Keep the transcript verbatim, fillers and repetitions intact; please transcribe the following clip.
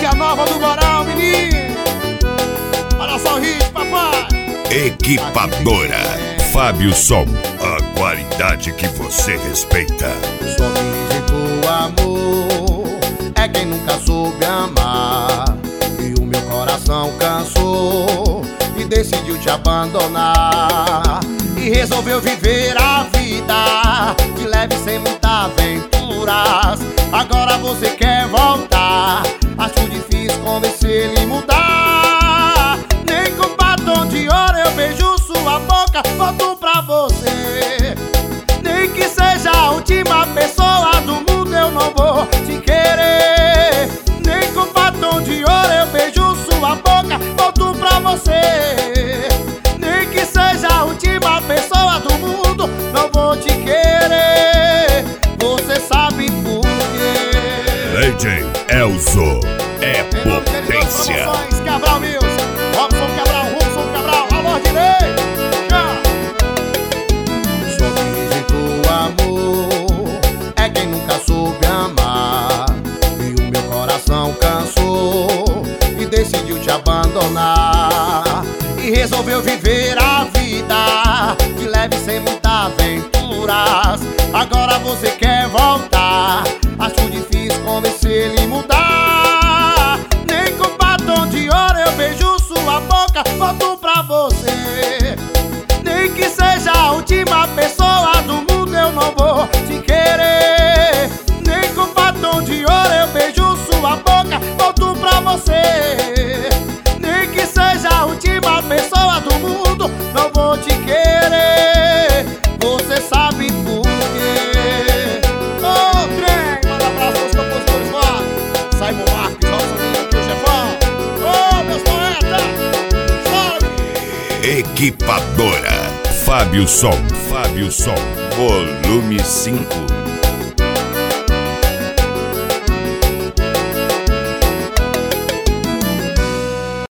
música nova do Borão, menino. Olha só o hit, papai. Equipadora Fábio Som, a qualidade que você respeita. Só quem rejeitou amor é quem nunca soube amar. E o meu coração cansou e decidiu te abandonar. E resolveu viver a vida de leve sem muitas aventuras. Agora você quer voltar, acho difícil convencer ele mudar. Nem com batom de ouro eu beijo sua boca, volto pra você. Nem que seja a última pessoa do mundo eu não vou te querer. Nem com batom de ouro eu beijo sua boca, volto pra você. Nem que seja a última pessoa do mundo, não vou te querer. Você sabe por quê. D J Elzo é potência. Cabral Music, Robson Cabral, Robson Cabral, alô Dinei. Só quem rejeitou amor é quem nunca soube amar. E o meu coração cansou e decidiu te abandonar. E resolveu viver a vida de leve sem muitas aventuras. Agora você quer voltar, acho difícil convencer ele mudar. Nem com batom de ouro eu beijo sua boca, volto pra você. Nem que seja a última pessoa do mundo eu não vou te querer. Nem com batom de ouro eu beijo sua boca, volto pra você. Nem que seja a última pessoa do mundo, não vou te querer. Você sabe por quê. Ô, oh, trem, manda abraço aos compositores lá. Simon Marques, Robson aqui, o chefão. Ô, oh, meus poetas, sobe. Equipadora Fábio Som, Fábio Som, volume cinco.